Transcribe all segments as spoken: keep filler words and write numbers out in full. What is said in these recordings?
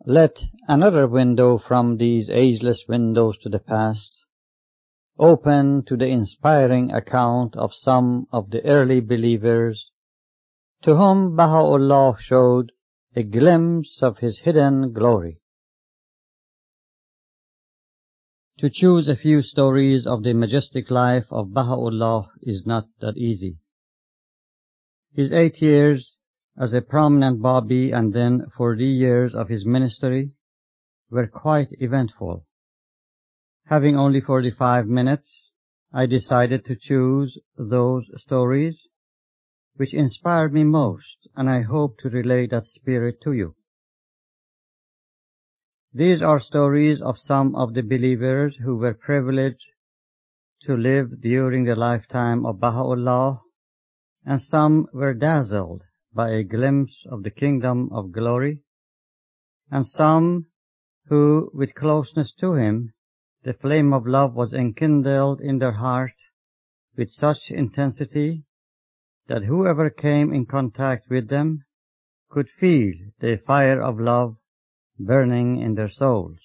Let another window from these ageless windows to the past open to the inspiring account of some of the early believers to whom Baha'u'llah showed a glimpse of his hidden glory. To choose a few stories of the majestic life of Baha'u'llah is not that easy. His eight years as a prominent Babi and then forty years of his ministry were quite eventful. Having only forty-five minutes, I decided to choose those stories which inspired me most, and I hope to relay that spirit to you. These are stories of some of the believers who were privileged to live during the lifetime of Baha'u'llah, and some were dazzled by a glimpse of the kingdom of glory, and some who, with closeness to him, the flame of love was enkindled in their heart with such intensity that whoever came in contact with them could feel the fire of love burning in their souls.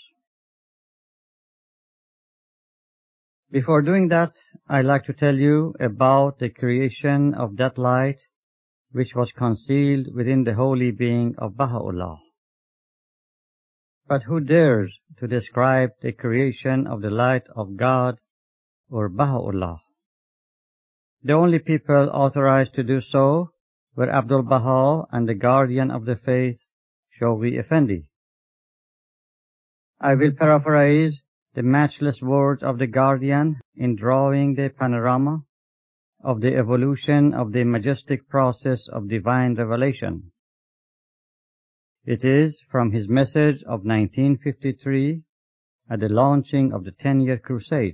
Before doing that, I'd like to tell you about the creation of that light which was concealed within the holy being of Baha'u'llah. But who dares to describe the creation of the light of God or Baha'u'llah? The only people authorized to do so were Abdul Baha and the guardian of the faith, Shoghi Effendi. I will paraphrase the matchless words of the guardian in drawing the panorama of the evolution of the majestic process of divine revelation. It is from his message of nineteen fifty-three at the launching of the ten-year crusade.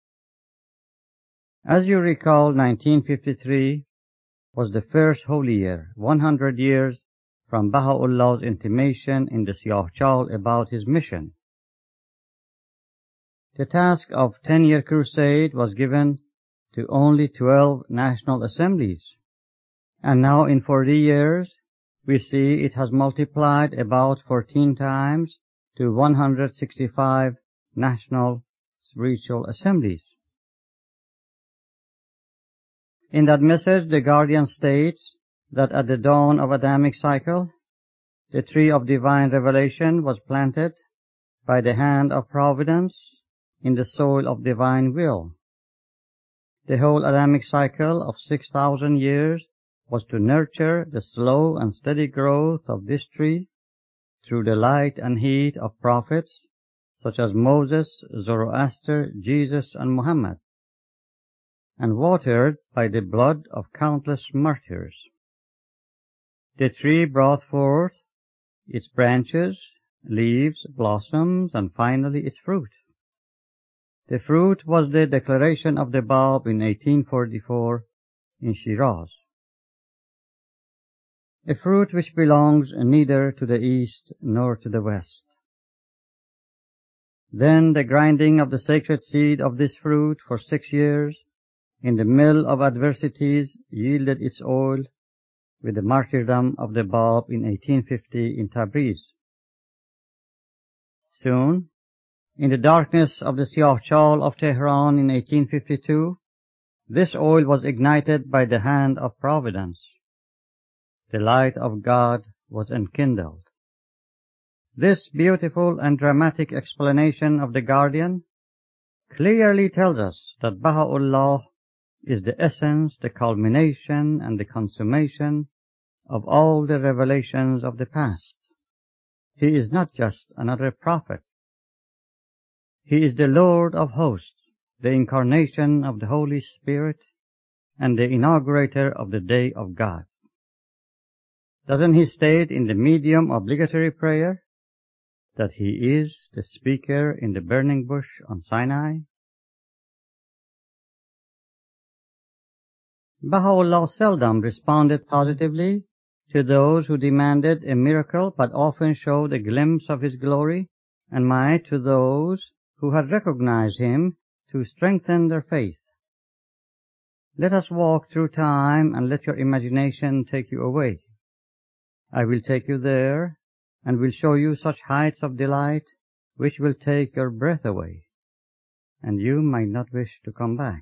As you recall, nineteen fifty-three was the first holy year, one hundred years from Baha'u'llah's intimation in the Siyah Chal about his mission. The task of ten-year crusade was given to only twelve national assemblies, and now in forty years we see it has multiplied about fourteen times to one hundred sixty-five national spiritual assemblies. In that message, the guardian states that at the dawn of Adamic cycle, the tree of divine revelation was planted by the hand of providence in the soil of divine will. The whole Adamic cycle of six thousand years was to nurture the slow and steady growth of this tree through the light and heat of prophets such as Moses, Zoroaster, Jesus, and Muhammad, and watered by the blood of countless martyrs. The tree brought forth its branches, leaves, blossoms, and finally its fruit. The fruit was the declaration of the Bab in eighteen forty-four in Shiraz, a fruit which belongs neither to the east nor to the west. Then the grinding of the sacred seed of this fruit for six years in the mill of adversities yielded its oil with the martyrdom of the Bab in eighteen fifty in Tabriz. Soon, in the darkness of the Siyah Chal of Tehran in eighteen fifty-two, this oil was ignited by the hand of providence. The light of God was enkindled. This beautiful and dramatic explanation of the guardian clearly tells us that Baha'u'llah is the essence, the culmination, and the consummation of all the revelations of the past. He is not just another prophet. He is the Lord of hosts, the incarnation of the Holy Spirit, and the inaugurator of the Day of God. Doesn't he state in the medium obligatory prayer that he is the speaker in the burning bush on Sinai? Baha'u'llah seldom responded positively to those who demanded a miracle, but often showed a glimpse of his glory and might to those who had recognized him to strengthen their faith. Let us walk through time and let your imagination take you away. I will take you there and will show you such heights of delight which will take your breath away, and you might not wish to come back.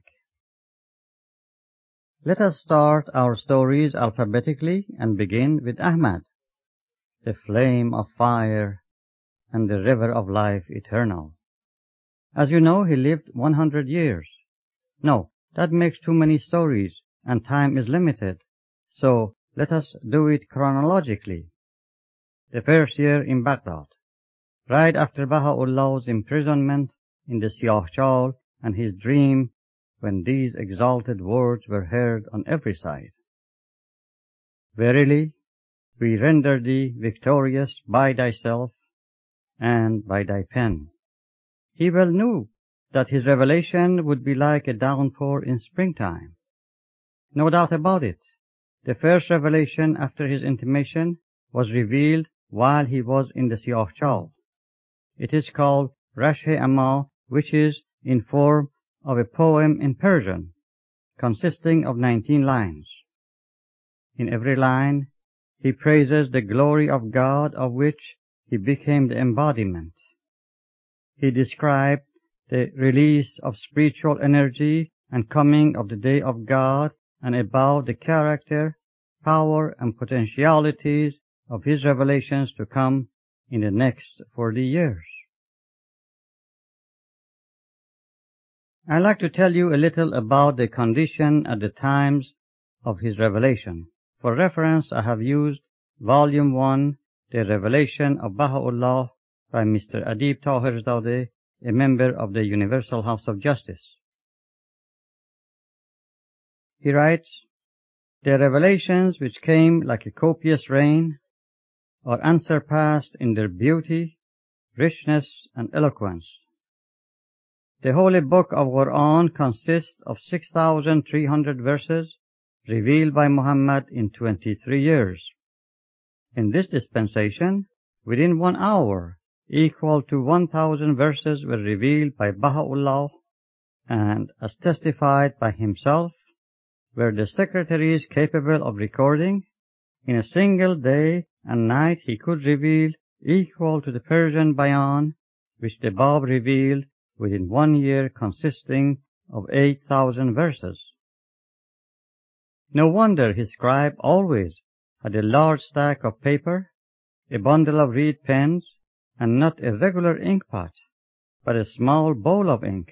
Let us start our stories alphabetically and begin with Ahmad, the flame of fire and the river of life eternal. As you know, he lived one hundred years. No, that makes too many stories, and time is limited, so let us do it chronologically. The first year in Baghdad, right after Baha'u'llah's imprisonment in the Siyah Chal and his dream when these exalted words were heard on every side. Verily, we render thee victorious by thyself and by thy pen. He well knew that his revelation would be like a downpour in springtime. No doubt about it. The first revelation after his intimation was revealed while he was in the Siyah Chal. It is called Rash-e-Amma, which is in form of a poem in Persian, consisting of nineteen lines. In every line, he praises the glory of God of which he became the embodiment. He described the release of spiritual energy and coming of the day of God, and about the character, power, and potentialities of his revelations to come in the next forty years. I'd like to tell you a little about the condition at the times of his revelation. For reference, I have used Volume one, The Revelation of Baha'u'llah by Mister Adib Taherzadeh, a member of the Universal House of Justice. He writes, "The revelations which came like a copious rain are unsurpassed in their beauty, richness, and eloquence. The Holy Book of Quran consists of six thousand three hundred verses revealed by Muhammad in twenty-three years. In this dispensation, within one hour, equal to one thousand verses were revealed by Baha'u'llah, and, as testified by himself, were the secretaries capable of recording, in a single day and night he could reveal equal to the Persian Bayan, which the Bab revealed within one year, consisting of eight thousand verses. No wonder his scribe always had a large stack of paper, a bundle of reed pens, and not a regular ink pot, but a small bowl of ink.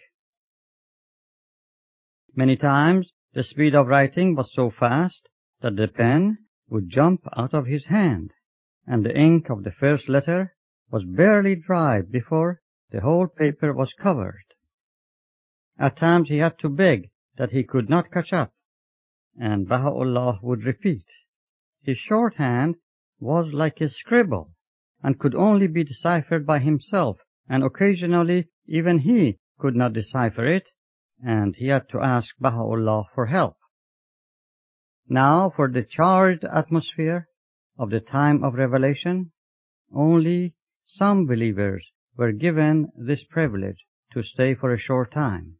Many times the speed of writing was so fast that the pen would jump out of his hand, and the ink of the first letter was barely dry before the whole paper was covered. At times he had to beg that he could not catch up, and Baha'u'llah would repeat. His shorthand was like a scribble, and could only be deciphered by himself, and occasionally even he could not decipher it, and he had to ask Baha'u'llah for help. Now, for the charged atmosphere of the time of revelation, only some believers were given this privilege to stay for a short time.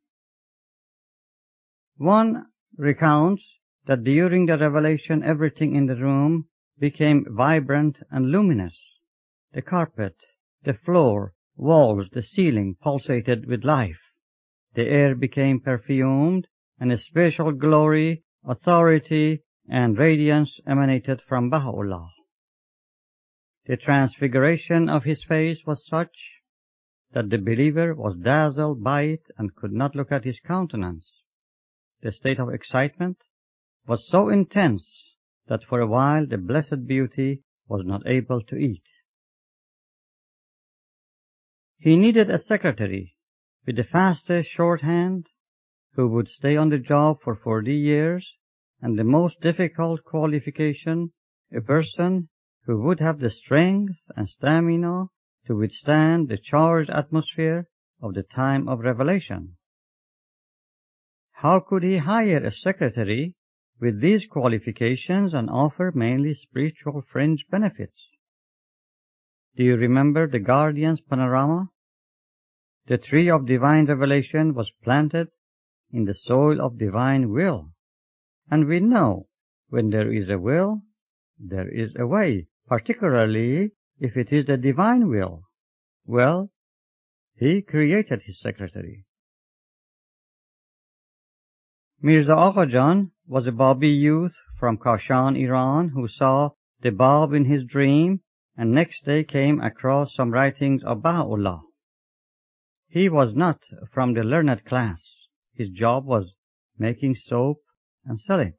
One recounts that during the revelation everything in the room became vibrant and luminous. The carpet, the floor, walls, the ceiling pulsated with life. The air became perfumed, and a special glory, authority, and radiance emanated from Baha'u'llah. The transfiguration of his face was such that the believer was dazzled by it and could not look at his countenance. The state of excitement was so intense that for a while the blessed beauty was not able to eat. He needed a secretary with the fastest shorthand who would stay on the job for forty years, and the most difficult qualification, a person who would have the strength and stamina to withstand the charged atmosphere of the time of revelation. How could he hire a secretary with these qualifications and offer mainly spiritual fringe benefits? Do you remember the Guardian's panorama? The tree of divine revelation was planted in the soil of divine will. And we know when there is a will, there is a way, particularly if it is the divine will? Well, he created his secretary. Mirza Agha Jan was a Babi youth from Kashan, Iran, who saw the Bab in his dream and next day came across some writings of Baha'u'llah. He was not from the learned class. His job was making soap and sell it.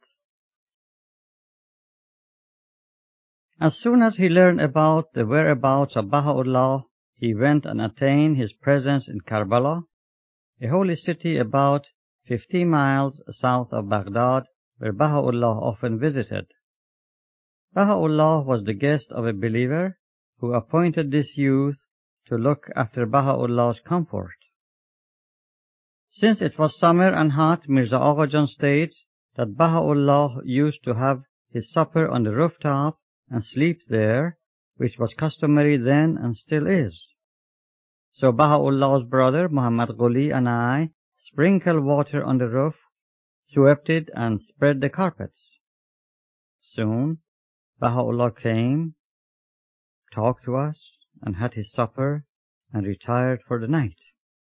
As soon as he learned about the whereabouts of Baha'u'llah, he went and attained his presence in Karbala, a holy city about fifty miles south of Baghdad, where Baha'u'llah often visited. Baha'u'llah was the guest of a believer who appointed this youth to look after Baha'u'llah's comfort. Since it was summer and hot, Mirza Agha Jan states that Baha'u'llah used to have his supper on the rooftop and sleep there, which was customary then and still is. So Baha'u'llah's brother Muhammad Ghuli and I sprinkled water on the roof, swept it, and spread the carpets. Soon Baha'u'llah came, talked to us, and had his supper, and retired for the night.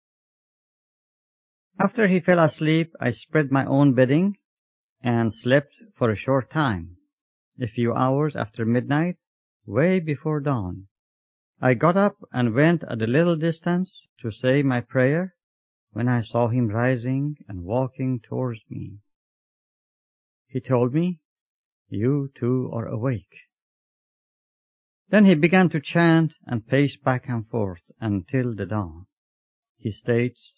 After he fell asleep, I spread my own bedding and slept for a short time, a few hours after midnight, way before dawn. I got up and went at a little distance to say my prayer when I saw him rising and walking towards me. He told me, "You too are awake." Then he began to chant and pace back and forth until the dawn. He states,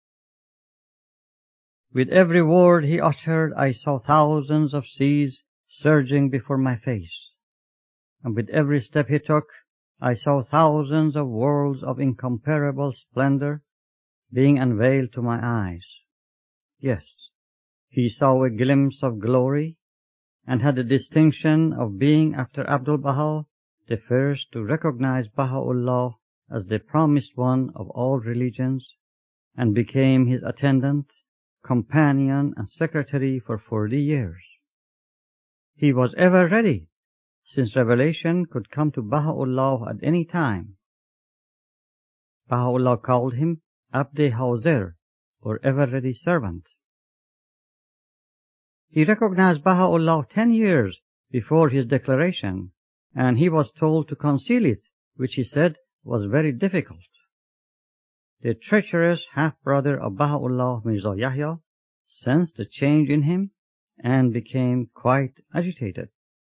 "With every word he uttered, I saw thousands of seas surging before my face, and with every step he took, I saw thousands of worlds of incomparable splendor being unveiled to my eyes." Yes, he saw a glimpse of glory and had the distinction of being, after Abdul-Baha, the first to recognize Baha'u'llah as the promised one of all religions, and became his attendant, companion, and secretary for forty years. He was ever ready, since revelation could come to Baha'u'llah at any time. Baha'u'llah called him Abd-e Hazir, or ever-ready servant. He recognized Baha'u'llah ten years before his declaration, and he was told to conceal it, which he said was very difficult. The treacherous half-brother of Baha'u'llah, Mirza Yahya, sensed the change in him and became quite agitated.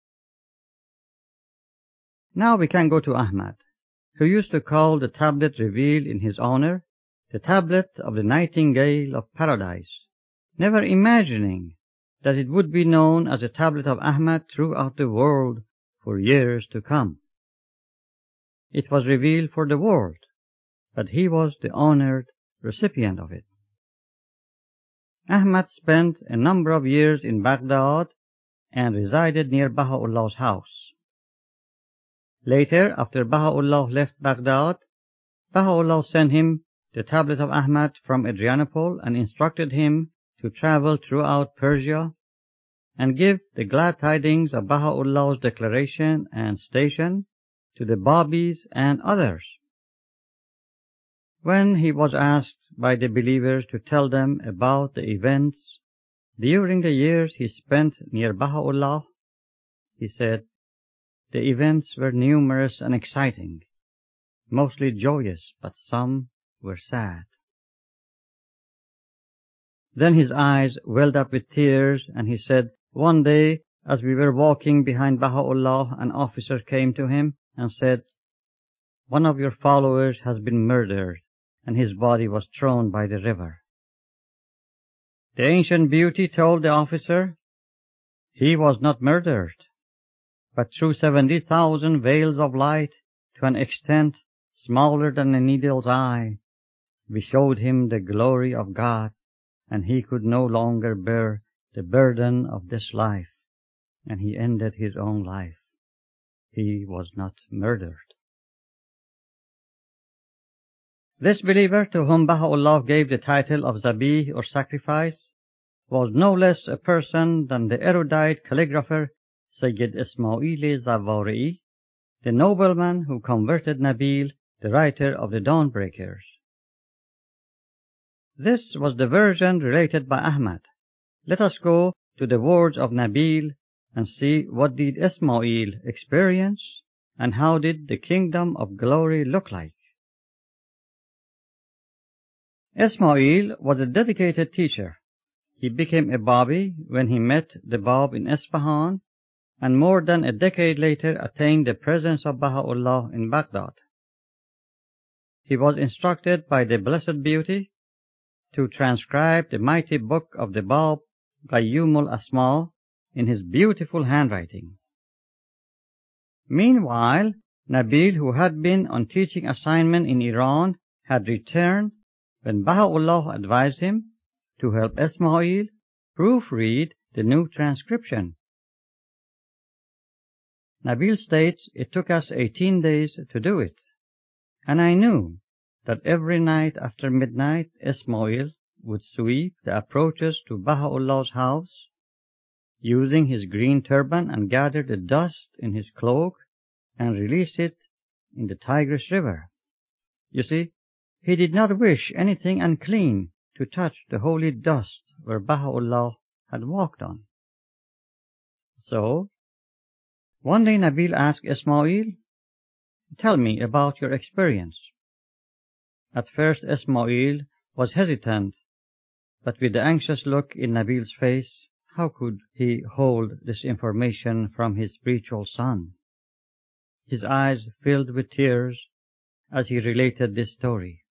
Now we can go to Ahmad, who used to call the tablet revealed in his honor the tablet of the nightingale of paradise, never imagining that it would be known as a tablet of Ahmad throughout the world for years to come. It was revealed for the world, but he was the honored recipient of it. Ahmad spent a number of years in Baghdad and resided near Baha'u'llah's house. Later, after Baha'u'llah left Baghdad, Baha'u'llah sent him the tablet of Ahmad from Adrianople and instructed him to travel throughout Persia and give the glad tidings of Baha'u'llah's declaration and station to the Babis and others. When he was asked by the believers to tell them about the events during the years he spent near Baha'u'llah, he said, "The events were numerous and exciting, mostly joyous, but some were sad." Then his eyes welled up with tears, and he said, "One day, as we were walking behind Baha'u'llah, an officer came to him and said, 'One of your followers has been murdered, and his body was thrown by the river.' The ancient beauty told the officer, 'He was not murdered, but through seventy thousand veils of light to an extent smaller than a needle's eye, we showed him the glory of God, and he could no longer bear the burden of this life, and he ended his own life. He was not murdered.'" This believer, to whom Baha'u'llah gave the title of Zabih or sacrifice, was no less a person than the erudite calligrapher Sayyid Ismail Zawari'i, the nobleman who converted Nabil, the writer of the Dawnbreakers. This was the version related by Ahmad. Let us go to the words of Nabil and see what did Ismail experience and how did the kingdom of glory look like. Ismail was a dedicated teacher. He became a Babi when he met the Bab in Isfahan, and more than a decade later attained the presence of Baha'u'llah in Baghdad. He was instructed by the Blessed Beauty to transcribe the mighty book of the Bab, Qayyumul Asma, in his beautiful handwriting. Meanwhile, Nabil, who had been on teaching assignment in Iran, had returned when Baha'u'llah advised him to help Ismail proofread the new transcription. Nabil states, "It took us eighteen days to do it, and I knew that every night after midnight Ismail would sweep the approaches to Baha'u'llah's house, using his green turban, and gather the dust in his cloak and release it in the Tigris River." You see, he did not wish anything unclean to touch the holy dust where Baha'u'llah had walked on. So, one day Nabil asked Ismail, "Tell me about your experience." At first Ismail was hesitant, but with the anxious look in Nabil's face, how could he hold this information from his spiritual son? His eyes filled with tears as he related this story.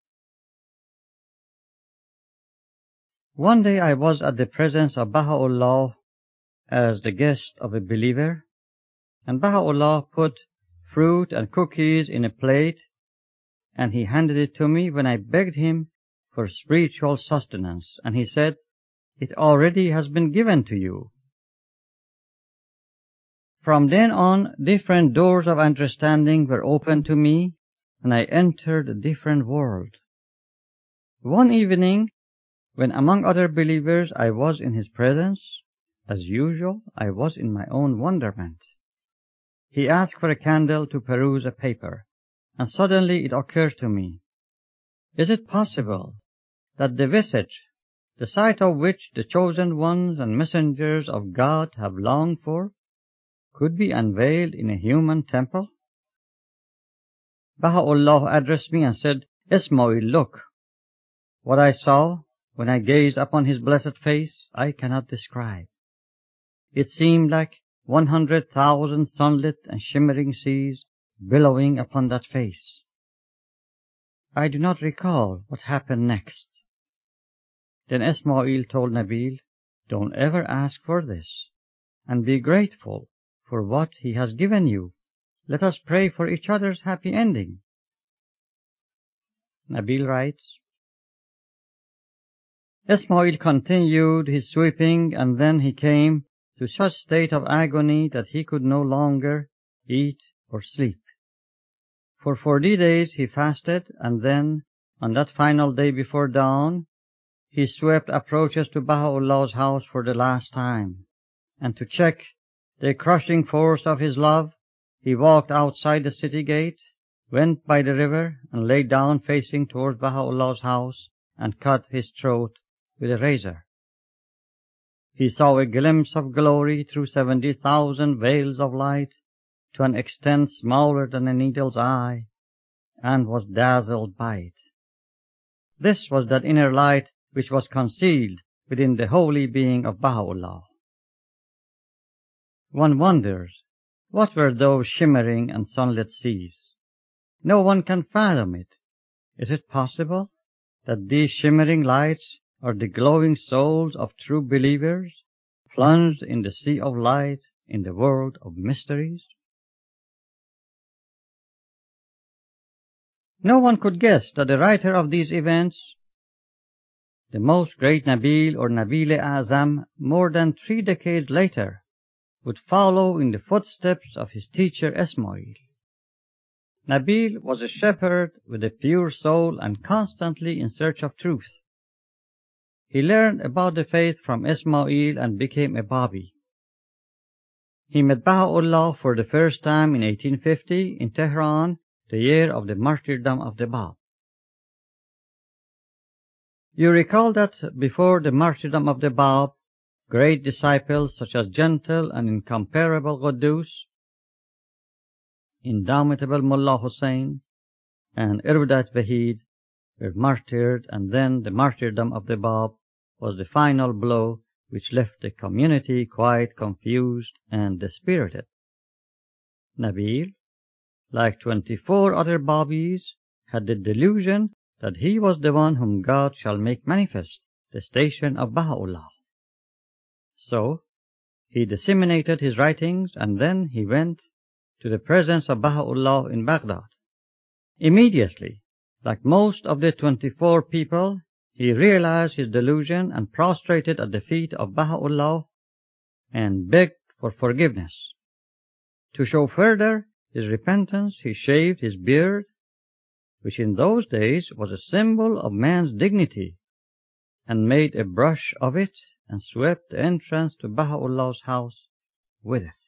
One day I was at the presence of Baha'u'llah as the guest of a believer, and Baha'u'llah put fruit and cookies in a plate, and he handed it to me when I begged him for spiritual sustenance, and he said, "It already has been given to you." From then on, different doors of understanding were opened to me, and I entered a different world. One evening, when among other believers I was in his presence, as usual, I was in my own wonderment. He asked for a candle to peruse a paper, and suddenly it occurred to me, is it possible that the visage, the sight of which the chosen ones and messengers of God have longed for, could be unveiled in a human temple? Baha'u'llah addressed me and said, "Ismail, look. What I saw when I gazed upon his blessed face, I cannot describe. It seemed like one hundred thousand sunlit and shimmering seas billowing upon that face." I do not recall what happened next. Then Ismail told Nabil, "Don't ever ask for this, and be grateful for what he has given you. Let us pray for each other's happy ending." Nabil writes, Ismail continued his sweeping, and then he came to such state of agony that he could no longer eat or sleep. For forty days he fasted, and then, on that final day before dawn, he swept approaches to Baha'u'llah's house for the last time, and to check the crushing force of his love, he walked outside the city gate, went by the river, and lay down facing towards Baha'u'llah's house, and cut his throat with a razor. He saw a glimpse of glory through seventy thousand veils of light to an extent smaller than a needle's eye, and was dazzled by it. This was that inner light which was concealed within the holy being of Baha'u'llah. One wonders, what were those shimmering and sunlit seas? No one can fathom it. Is it possible that these shimmering lights are the glowing souls of true believers, plunged in the sea of light in the world of mysteries? No one could guess that the writer of these events, the most great Nabil or Nabil-e-Azam, more than three decades later, would follow in the footsteps of his teacher Ismail. Nabil was a shepherd with a pure soul and constantly in search of truth. He learned about the faith from Ismail and became a Babi. He met Baha'u'llah for the first time in eighteen fifty in Tehran, the year of the martyrdom of the Bab. You recall that before the martyrdom of the Bab, great disciples such as gentle and incomparable Quddus, indomitable Mullah Hussein, and erudite Wahid were martyred, and then the martyrdom of the Bab was the final blow which left the community quite confused and dispirited. Nabil, like twenty-four other Babis, had the delusion that he was the one whom God shall make manifest, the station of Baha'u'llah. So, he disseminated his writings, and then he went to the presence of Baha'u'llah in Baghdad. Immediately, like most of the twenty-four people, he realized his delusion and prostrated at the feet of Baha'u'llah and begged for forgiveness. To show further his repentance, he shaved his beard, which in those days was a symbol of man's dignity, and made a brush of it and swept the entrance to Baha'u'llah's house with it.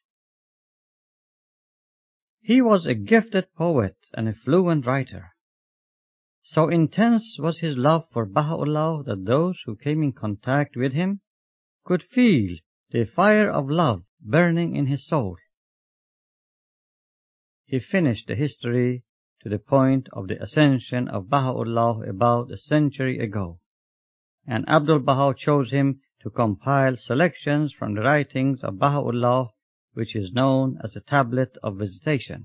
He was a gifted poet and a fluent writer. So intense was his love for Baha'u'llah that those who came in contact with him could feel the fire of love burning in his soul. He finished the history to the point of the ascension of Baha'u'llah about a century ago, and Abdul Baha chose him to compile selections from the writings of Baha'u'llah, which is known as the Tablet of Visitation.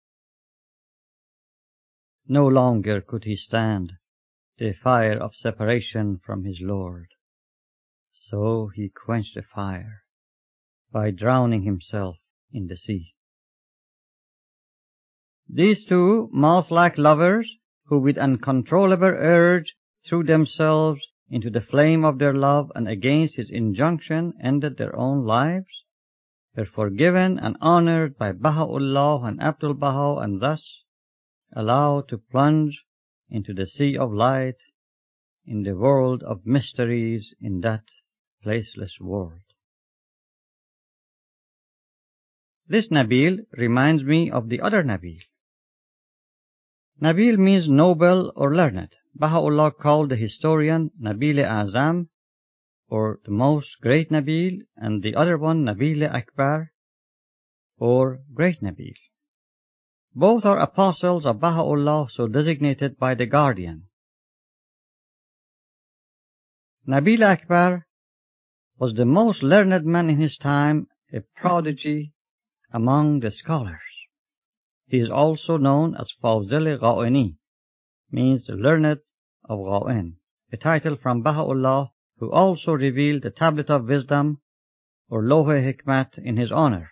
No longer could he stand the fire of separation from his Lord, so he quenched the fire by drowning himself in the sea. These two moth-like lovers, who with uncontrollable urge threw themselves into the flame of their love and against his injunction ended their own lives, were forgiven and honored by Baha'u'llah and Abdul Baha, and thus allowed to plunge into the sea of light in the world of mysteries in that placeless world. This Nabil reminds me of the other Nabil. Nabil means noble or learned. Baha'u'llah called the historian Nabil-e-Azam, or the most great Nabil, and the other one Nabil-e-Akbar, or great Nabil. Both are apostles of Baha'u'llah, so designated by the Guardian. Nabil-e-Akbar was the most learned man in his time, a prodigy among the scholars. He is also known as Fawzil-e-Gha'ini, means the learned of Gha'in, a title from Baha'u'llah, who also revealed the Tablet of Wisdom, or Lawh-e-Hikmat, in his honor.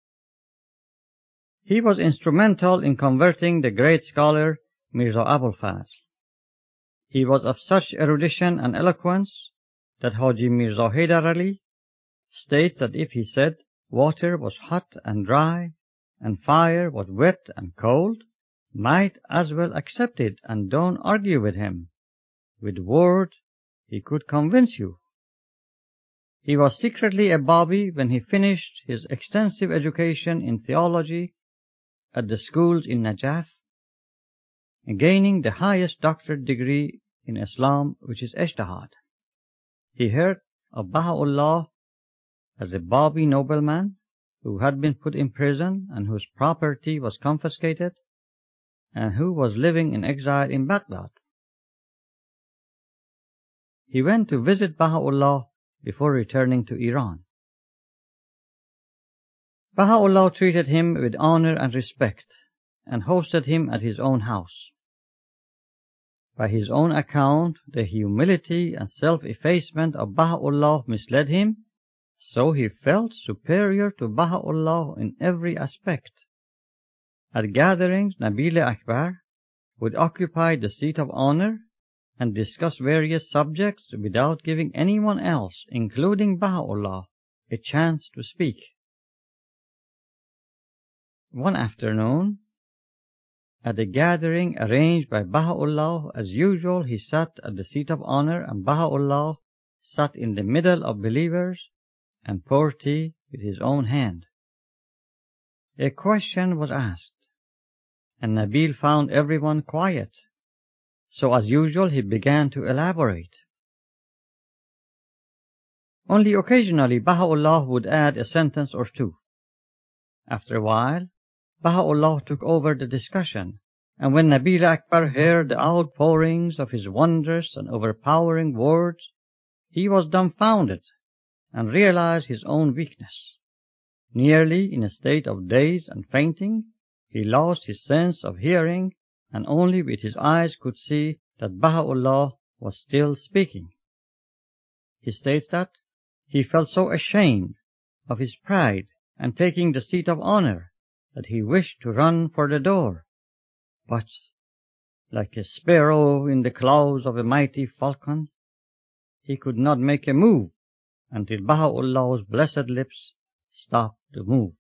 He was instrumental in converting the great scholar Mirza Abul Fazl. He was of such erudition and eloquence that Haji Mirza Haidar Ali states that if he said water was hot and dry, and fire was wet and cold, might as well accept it and don't argue with him. With words he could convince you. He was secretly a Babi when he finished his extensive education in theology at the schools in Najaf, gaining the highest doctorate degree in Islam, which is Ijtihad. He heard of Baha'u'llah as a Babi nobleman who had been put in prison and whose property was confiscated, and who was living in exile in Baghdad. He went to visit Baha'u'llah before returning to Iran. Baha'u'llah treated him with honor and respect, and hosted him at his own house. By his own account, the humility and self-effacement of Baha'u'llah misled him, so he felt superior to Baha'u'llah in every aspect. At gatherings, Nabil-e-Akbar would occupy the seat of honor and discuss various subjects without giving anyone else, including Baha'u'llah, a chance to speak. One afternoon, at a gathering arranged by Baha'u'llah, as usual, he sat at the seat of honor, and Baha'u'llah sat in the middle of believers and poured tea with his own hand. A question was asked, and Nabil found everyone quiet. So as usual he began to elaborate. Only occasionally Baha'u'llah would add a sentence or two. After a while, Baha'u'llah took over the discussion, and when Nabil Akbar heard the outpourings of his wondrous and overpowering words, he was dumbfounded and realized his own weakness. Nearly in a state of daze and fainting, he lost his sense of hearing and only with his eyes could see that Baha'u'llah was still speaking. He states that he felt so ashamed of his pride and taking the seat of honor that he wished to run for the door. But, like a sparrow in the claws of a mighty falcon, he could not make a move until Baha'u'llah's blessed lips stopped the move.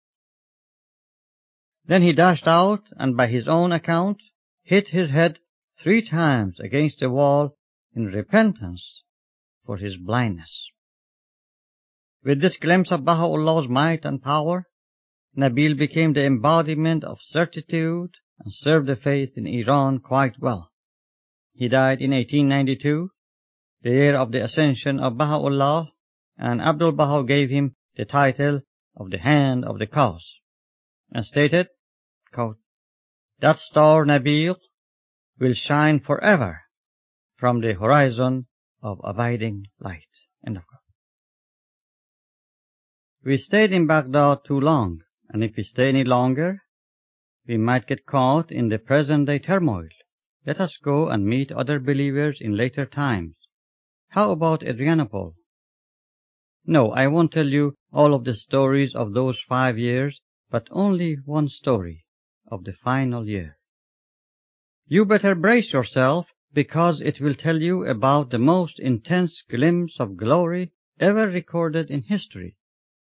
Then he dashed out and by his own account hit his head three times against the wall in repentance for his blindness. With this glimpse of Baha'u'llah's might and power, Nabil became the embodiment of certitude and served the faith in Iran quite well. He died in eighteen ninety-two, the year of the ascension of Baha'u'llah, and Abdul Baha gave him the title of the Hand of the Cause, and stated, quote, "That star Nabil will shine forever from the horizon of abiding light." End of quote. We stayed in Baghdad too long, and if we stay any longer, we might get caught in the present-day turmoil. Let us go and meet other believers in later times. How about Adrianople? No, I won't tell you all of the stories of those five years, but only one story of the final year. You better brace yourself, because it will tell you about the most intense glimpse of glory ever recorded in history.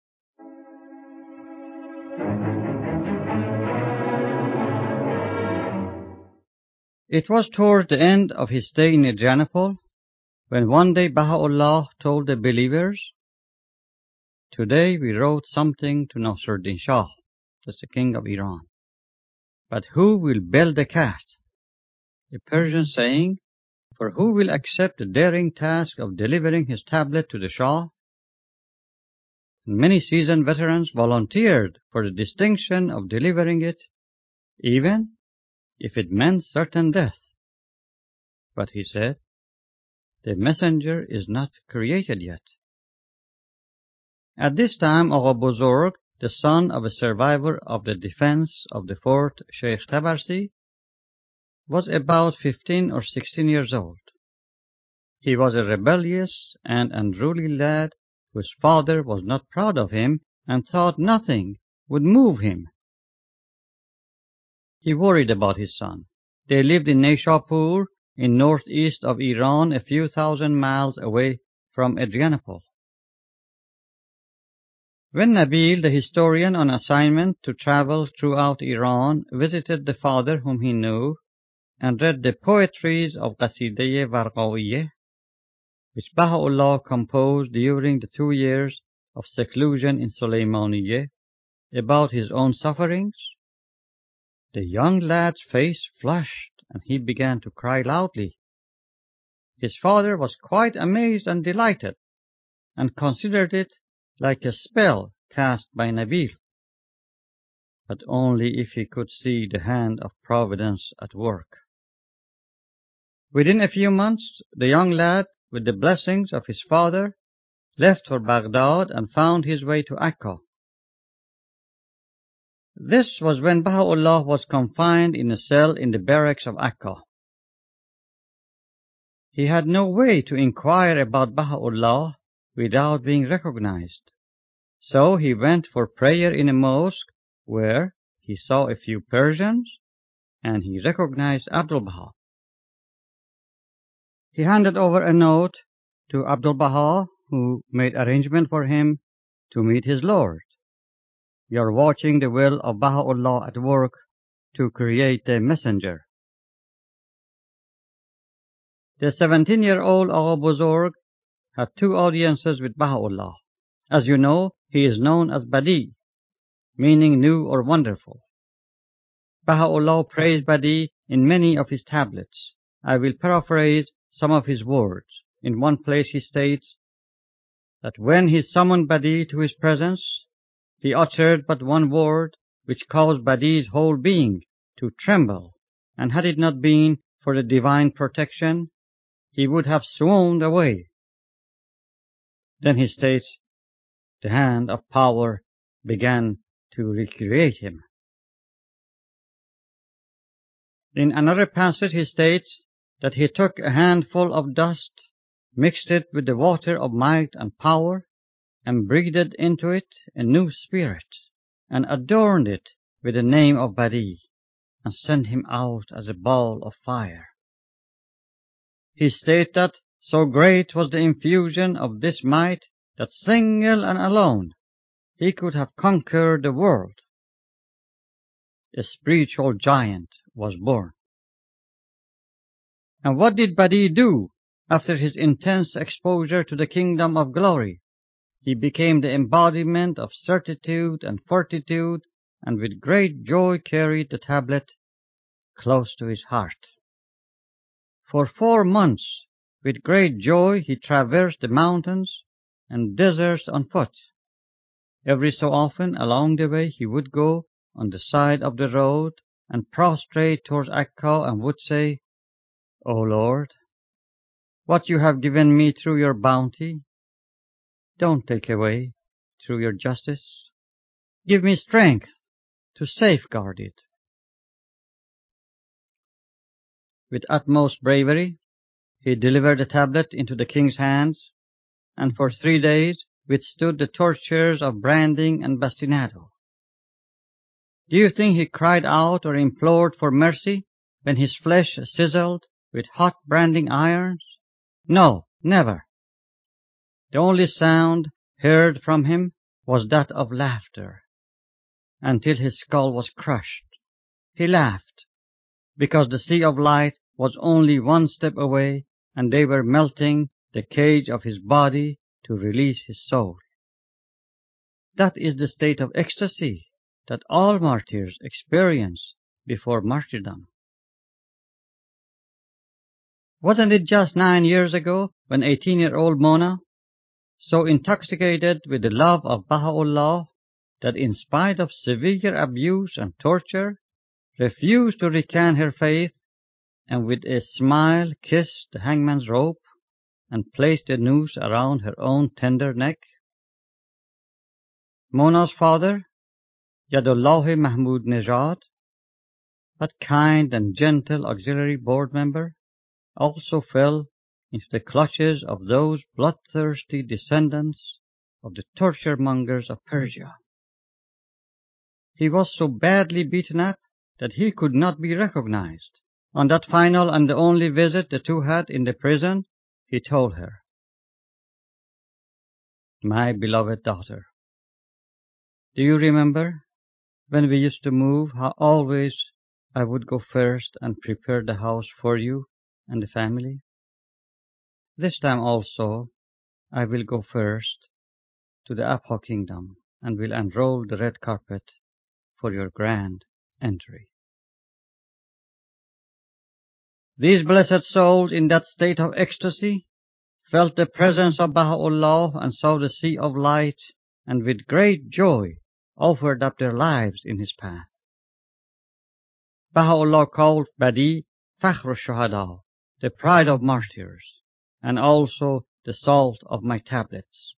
It was toward the end of his stay in Adrianople when one day Baha'u'llah told the believers, "Today we wrote something to Nasruddin Shah," that's the king of Iran. "But who will bell the cat?" A Persian saying, for who will accept the daring task of delivering his tablet to the Shah? And many seasoned veterans volunteered for the distinction of delivering it, even if it meant certain death. But he said, "The messenger is not created yet." At this time, Agha Buzurg, the son of a survivor of the defense of the fort Sheikh Tabarsi, was about fifteen or sixteen years old. He was a rebellious and unruly lad whose father was not proud of him and thought nothing would move him. He worried about his son. They lived in Nishapur in northeast of Iran, a few thousand miles away from Adrianople. When Nabil, the historian on assignment to travel throughout Iran, visited the father whom he knew and read the poetries of Qasideh Warqaiyeh, which Baha'u'llah composed during the two years of seclusion in Sulaymaniyeh about his own sufferings, the young lad's face flushed and he began to cry loudly. His father was quite amazed and delighted, and considered it like a spell cast by Nabil, but only if he could see the hand of Providence at work. Within a few months, the young lad, with the blessings of his father, left for Baghdad and found his way to Akka. This was when Baha'u'llah was confined in a cell in the barracks of Akka. He had no way to inquire about Baha'u'llah without being recognized. So he went for prayer in a mosque where he saw a few Persians and he recognized Abdul Baha. He handed over a note to Abdul Baha, who made arrangement for him to meet his Lord. "You're watching the will of Baha'u'llah at work to create a messenger." The seventeen-year-old Agha Buzurg had two audiences with Baha'u'llah. As you know, he is known as Badi, meaning new or wonderful. Baha'u'llah praised Badi in many of his tablets. I will paraphrase some of his words. In one place he states that when he summoned Badi to his presence, he uttered but one word which caused Badi's whole being to tremble, and had it not been for the divine protection, he would have swooned away. Then he states, the hand of power began to recreate him. In another passage he states that he took a handful of dust, mixed it with the water of might and power, and breathed into it a new spirit, and adorned it with the name of Badi, and sent him out as a ball of fire. He states that so great was the infusion of this might that single and alone he could have conquered the world. A spiritual giant was born. And what did Badi do after his intense exposure to the kingdom of glory? He became the embodiment of certitude and fortitude, and with great joy carried the tablet close to his heart. For four months, with great joy, he traversed the mountains and deserts on foot. Every so often along the way he would go on the side of the road and prostrate towards Akka and would say, O Lord, what you have given me through your bounty, don't take away through your justice. Give me strength to safeguard it. With utmost bravery, he delivered the tablet into the king's hands, and for three days withstood the tortures of branding and bastinado. Do you think he cried out or implored for mercy when his flesh sizzled with hot branding irons? No, never. The only sound heard from him was that of laughter, until his skull was crushed. He laughed, because the sea of light was only one step away, and they were melting the cage of his body to release his soul. That is the state of ecstasy that all martyrs experience before martyrdom. Wasn't it just nine years ago when eighteen-year-old Mona, so intoxicated with the love of Baha'u'llah that in spite of severe abuse and torture, refused to recant her faith, and with a smile kissed the hangman's rope and placed the noose around her own tender neck? Mona's father, Yadullah Mahmud Nejad, that kind and gentle auxiliary board member, also fell into the clutches of those bloodthirsty descendants of the torture-mongers of Persia. He was so badly beaten up that he could not be recognized. On that final and the only visit the two had in the prison, he told her, My beloved daughter, do you remember when we used to move how always I would go first and prepare the house for you and the family? This time also I will go first to the Abha kingdom and will unroll the red carpet for your grand entry. These blessed souls in that state of ecstasy felt the presence of Baha'u'llah and saw the sea of light, and with great joy offered up their lives in his path. Baha'u'llah called Badi Fakhr al-Shuhada, the pride of martyrs, and also the salt of my tablets.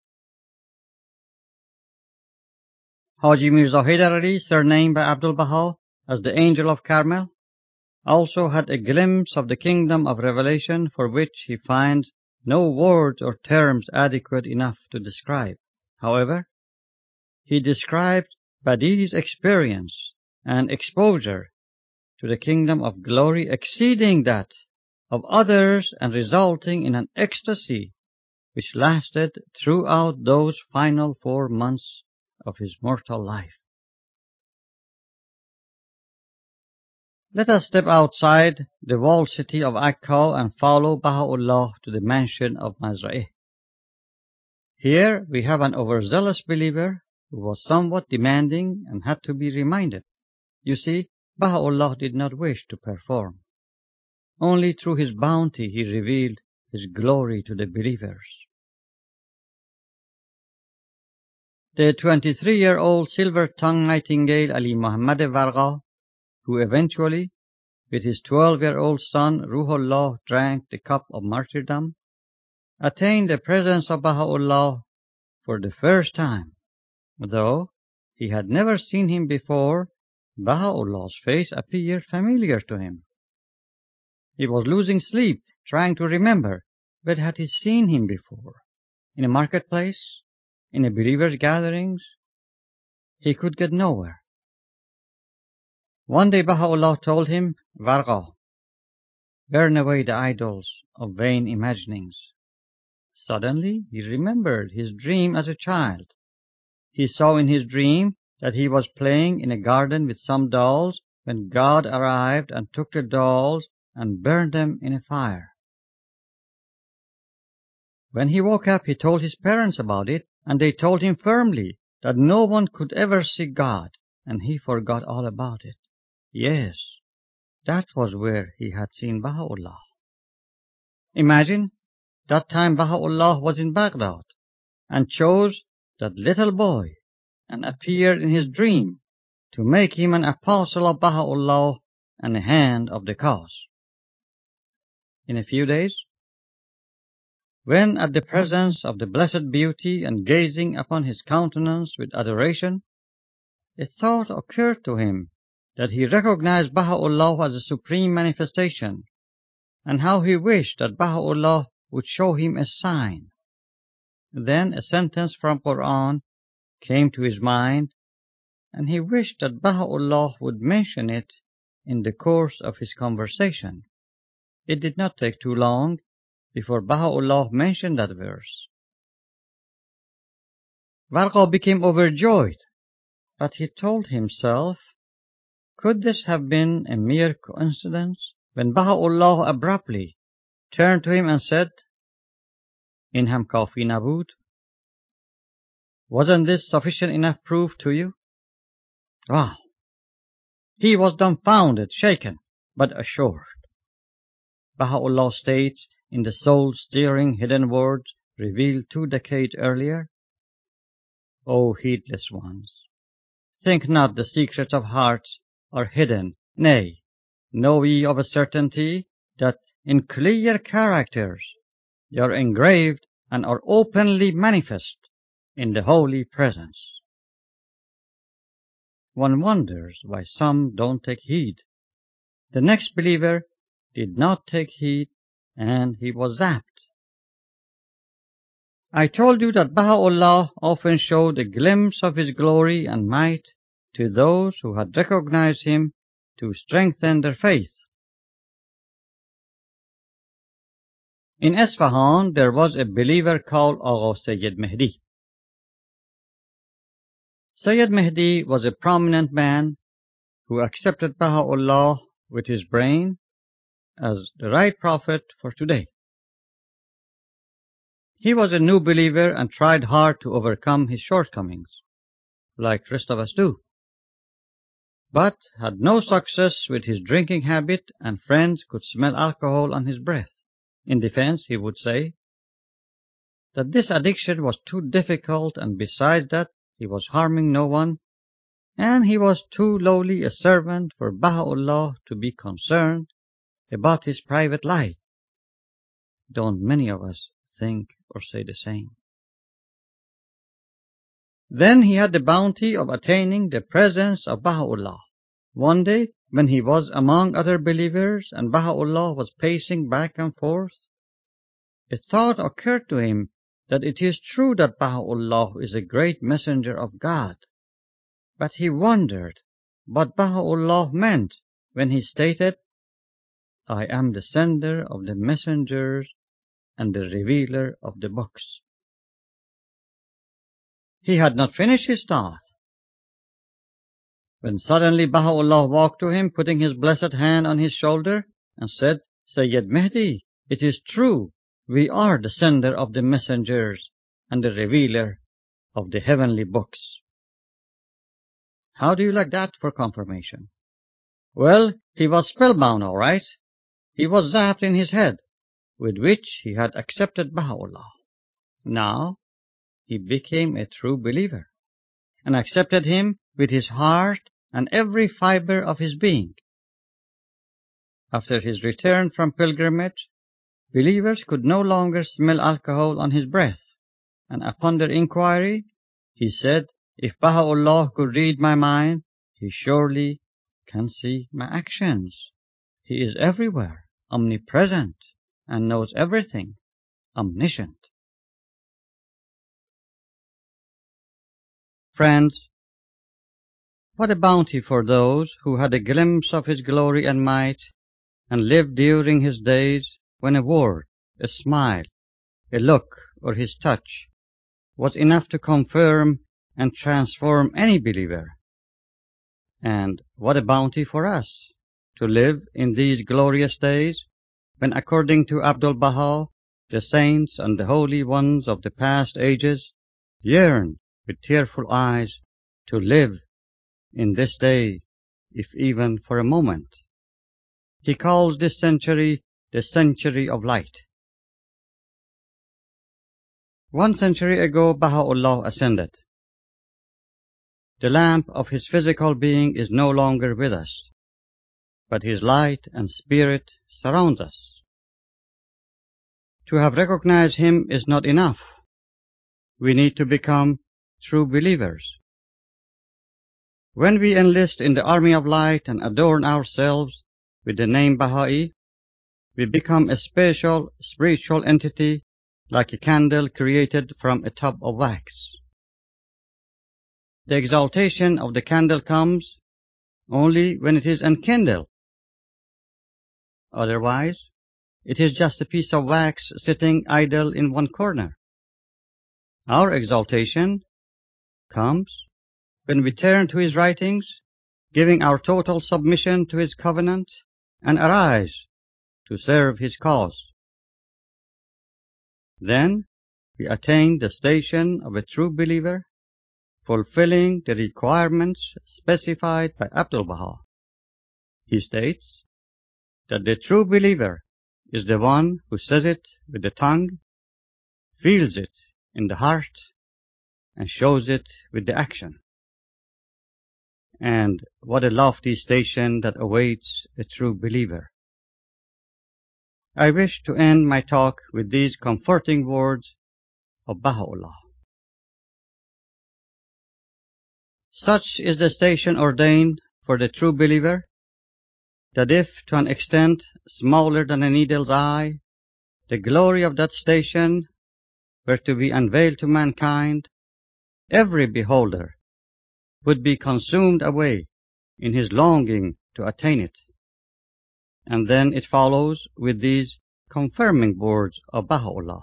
Haji Mirza Haidar Ali, surnamed by Abdul Baha as the Angel of Carmel, also had a glimpse of the kingdom of revelation for which he finds no words or terms adequate enough to describe. However, he described Badi's experience and exposure to the kingdom of glory exceeding that of others and resulting in an ecstasy which lasted throughout those final four months of his mortal life. Let us step outside the walled city of Akka and follow Baha'u'llah to the mansion of Mazra'eh. Here we have an overzealous believer who was somewhat demanding and had to be reminded. You see, Baha'u'llah did not wish to perform. Only through his bounty he revealed his glory to the believers. The twenty-three-year-old silver-tongued nightingale Ali Muhammad Varqa, who eventually, with his twelve-year-old son Ruhullah, drank the cup of martyrdom, attained the presence of Baha'u'llah for the first time. Though he had never seen him before, Baha'u'llah's face appeared familiar to him. He was losing sleep, trying to remember where had he seen him before. In a marketplace? In a believers' gatherings? He could get nowhere. One day Baha'u'llah told him, Varqa, burn away the idols of vain imaginings. Suddenly he remembered his dream as a child. He saw in his dream that he was playing in a garden with some dolls when God arrived and took the dolls and burned them in a fire. When he woke up, he told his parents about it, and they told him firmly that no one could ever see God, and he forgot all about it. Yes, that was where he had seen Baha'u'llah. Imagine, that time Baha'u'llah was in Baghdad, and chose that little boy, and appeared in his dream to make him an apostle of Baha'u'llah and a hand of the cause. In a few days, when at the presence of the Blessed Beauty and gazing upon his countenance with adoration, a thought occurred to him that he recognized Baha'u'llah as a supreme manifestation, and how he wished that Baha'u'llah would show him a sign. Then a sentence from Quran came to his mind, and he wished that Baha'u'llah would mention it in the course of his conversation. It did not take too long before Baha'u'llah mentioned that verse. Varqa became overjoyed, but he told himself, could this have been a mere coincidence? When Baha'u'llah abruptly turned to him and said, In ham kafi nabud, wasn't this sufficient enough proof to you? Wow! He was dumbfounded, shaken, but assured. Baha'u'llah states in the soul-stirring hidden words revealed two decades earlier, O heedless ones, think not the secrets of hearts are hidden, nay, know ye of a certainty that in clear characters they are engraved and are openly manifest in the holy presence. One wonders why some don't take heed. The next believer did not take heed, and he was zapped. I told you that Baha'u'llah often showed a glimpse of his glory and might to those who had recognized him to strengthen their faith. In Esfahan, there was a believer called Agha Sayyid Mehdi. Sayyid Mehdi was a prominent man who accepted Baha'u'llah with his brain as the right prophet for today. He was a new believer and tried hard to overcome his shortcomings, like the rest of us do, but had no success with his drinking habit, and friends could smell alcohol on his breath. In defense, he would say that this addiction was too difficult, and besides that, he was harming no one, and he was too lowly a servant for Baha'u'llah to be concerned about his private life. Don't many of us think or say the same? Then he had the bounty of attaining the presence of Baha'u'llah. One day, when he was among other believers and Baha'u'llah was pacing back and forth, a thought occurred to him that it is true that Baha'u'llah is a great messenger of God. But he wondered what Baha'u'llah meant when he stated, I am the sender of the messengers and the revealer of the books. He had not finished his thought when suddenly Baha'u'llah walked to him, putting his blessed hand on his shoulder, and said, Sayyid Mehdi, it is true, we are the sender of the messengers and the revealer of the heavenly books. How do you like that for confirmation? Well, he was spellbound, all right. He was zapped in his head, with which he had accepted Baha'u'llah. Now, he became a true believer, and accepted him with his heart and every fiber of his being. After his return from pilgrimage, believers could no longer smell alcohol on his breath, and upon their inquiry, he said, if Baha'u'llah could read my mind, he surely can see my actions. He is everywhere, omnipresent, and knows everything, omniscient. Friends, what a bounty for those who had a glimpse of his glory and might, and lived during his days when a word, a smile, a look, or his touch was enough to confirm and transform any believer. And what a bounty for us to live in these glorious days when, according to Abdu'l-Baha, the saints and the holy ones of the past ages yearn with tearful eyes to live in this day, if even for a moment. He calls this century the century of light. One century ago, Baha'u'llah ascended. The lamp of his physical being is no longer with us, but his light and spirit surrounds us. To have recognized him is not enough. We need to become true believers. When we enlist in the army of light and adorn ourselves with the name Baha'i, we become a special spiritual entity like a candle created from a tub of wax. The exaltation of the candle comes only when it is enkindled. Otherwise, it is just a piece of wax sitting idle in one corner. Our exaltation comes when we turn to his writings, giving our total submission to his covenant, and arise to serve his cause. Then we attain the station of a true believer, fulfilling the requirements specified by Abdu'l-Baha. He states that the true believer is the one who says it with the tongue, feels it in the heart, and shows it with the action. And what a lofty station that awaits a true believer. I wish to end my talk with these comforting words of Baha'u'llah. Such is the station ordained for the true believer, that if to an extent smaller than a needle's eye, the glory of that station were to be unveiled to mankind, every beholder would be consumed away in his longing to attain it. And then it follows with these confirming words of Baha'u'llah.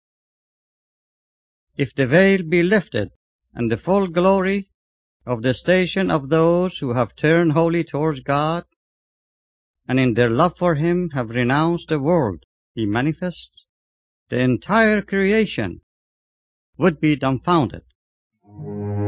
If the veil be lifted and the full glory of the station of those who have turned wholly towards God, and in their love for him have renounced the world he manifests, the entire creation would be dumbfounded.